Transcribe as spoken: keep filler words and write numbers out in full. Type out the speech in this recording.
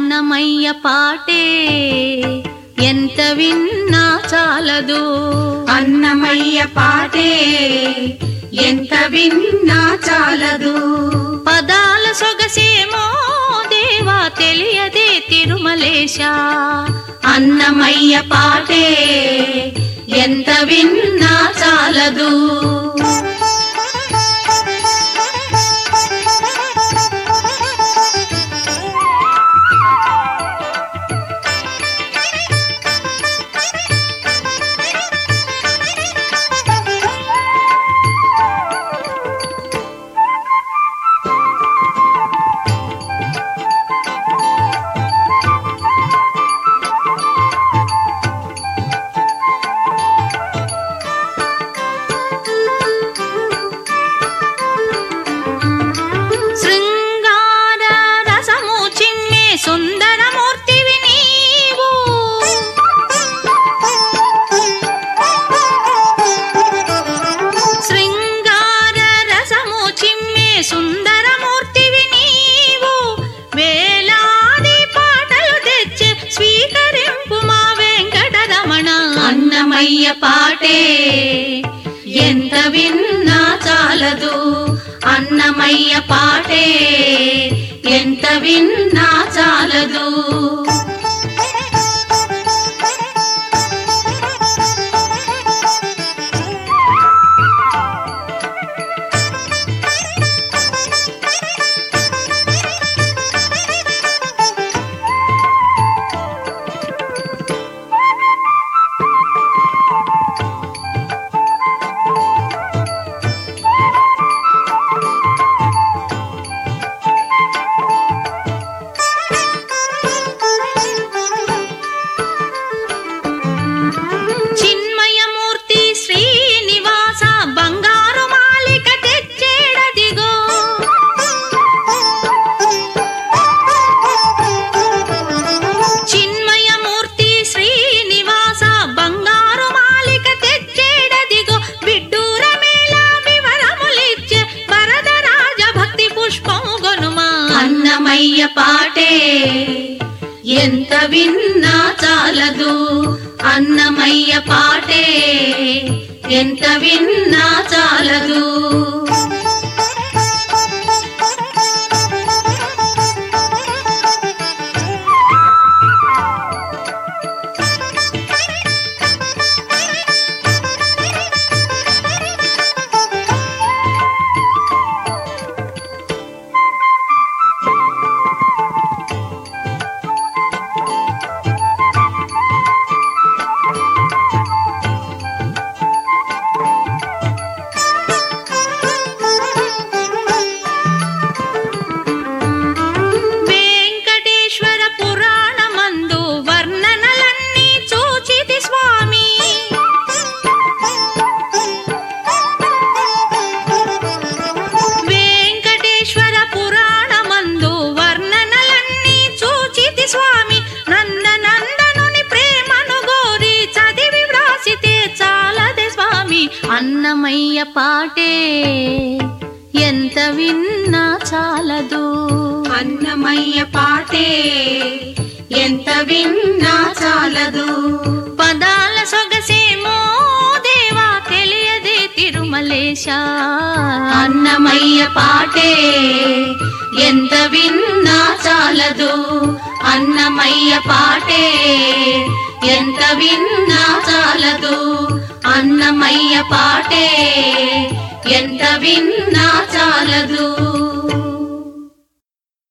అన్నమయ్య పాటే ఎంత విన్నా చాలదు, అన్నమయ్య పాటే ఎంత విన్నా చాలదు. పదాల సొగసేమో దేవా తెలియదే తిరుమలేశ, అన్నమయ్య పాటే ఎంత విన్నా చాలదు. సుందరమూర్తివి నీవు, శృంగార రసము చిమ్మే సుందరమూర్తివి నీవు, వేలాది పాటలు తెచ్చే స్వీకరింపు మా వెంకటరమణ. అన్నమయ్య పాటే ఎంత విన్నా చాలదు, అన్నమయ్య పాటే ఎంత విన్నా చాలదు. చిన్మయమూర్తి శ్రీనివాస బంగారు మాలిక తెచ్చేడదిగో, చిన్మయమూర్తి శ్రీనివాస బంగారు మాలిక తెచ్చేడదిగో, బిడ్డూర మేళ వివరములిచ్చే వరదరాజ భక్తి పుష్పం గొనుమా. అన్నమయ్య పాటే ఎంత విన్నా చాలదు, అన్నమయ్య పాటే ఎంత విన్నా చాలదు. అన్నమయ్య పాటే ఎంత విన్నా చాలదు, అన్నమయ్య పాటే ఎంత విన్నా చాలదు. పదాల సొగసేమో దేవా తెలియదే తిరుమలేశ, అన్నమయ్య పాటే ఎంత విన్నా చాలదు, అన్నమయ్య పాటే ఎంత విన్నా చాలదు, అన్నమయ్య పాటే ఎంత విన్నా చాలదు.